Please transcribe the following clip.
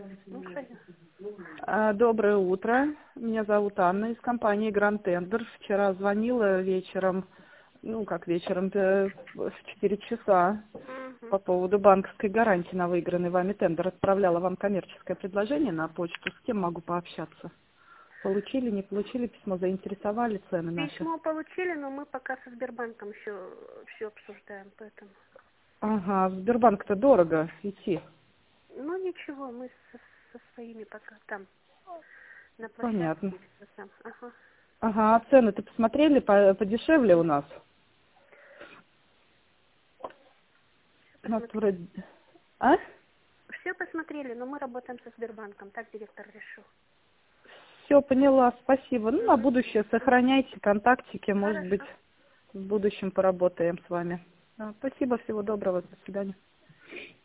Слушаю. Доброе утро. Меня зовут Анна из компании Grand Tender. Вчера звонила вечером, в 4 часа Угу. по поводу банковской гарантии на выигранный вами тендер. Отправляла вам коммерческое предложение на почту. С кем могу пообщаться? Получили, не получили письмо, заинтересовали цены наши? Письмо получили, но мы пока со Сбербанком еще все обсуждаем, поэтому. Ага, в Сбербанк-то дорого идти. Ну ничего, мы со своими пока там на площадке Понятно. или что там. Ага. Ага, а цены-то посмотрели подешевле у нас? У нас Посмотри. вроде... А? Все посмотрели, но мы работаем со Сбербанком, так директор решил. Все, поняла, спасибо. Ну, на Угу. будущее сохраняйте контактики, может быть, Хорошо. в будущем поработаем с вами. Спасибо, всего доброго, до свидания.